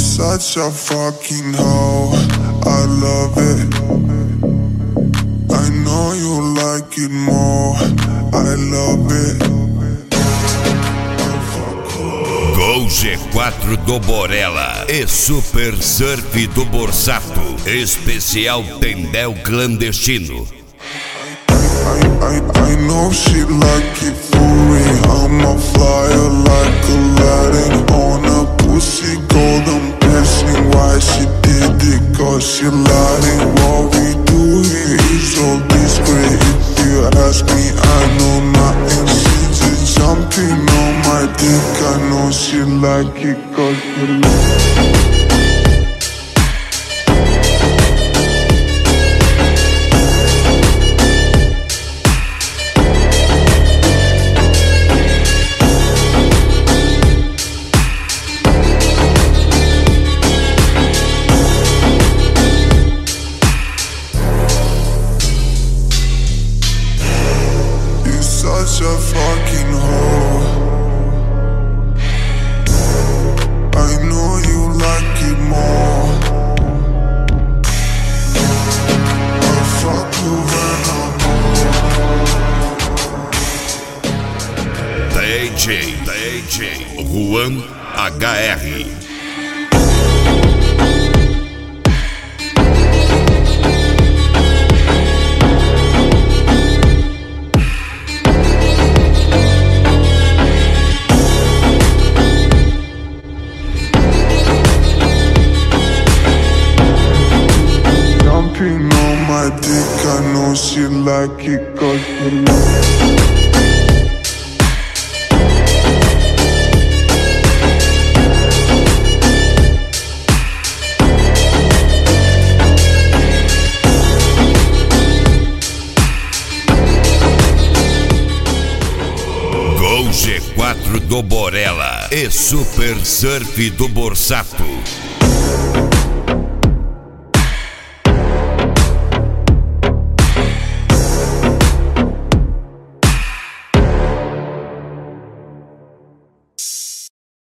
such a fucking hoe, I love it. I know you like it more, I love it. Gol G4 do Borella e Super Surf do Borsato. Especial Tendel Clandestino. I know she like it for me. I'm a flyer like Aladdin on a pussy golden blessing. Why she did it? Cause she lied. What we do here is all discreet. If you ask me, I know nothing. She just jumping on my dick. I know she like it cause she lied. Such a fucking hoe. I know you like it more. I fuck you when I'm home. DJ Juan HR. Jumping on my dick, I know she like it cause she like. Gol G4 do Borella e Super Surf do Borsato.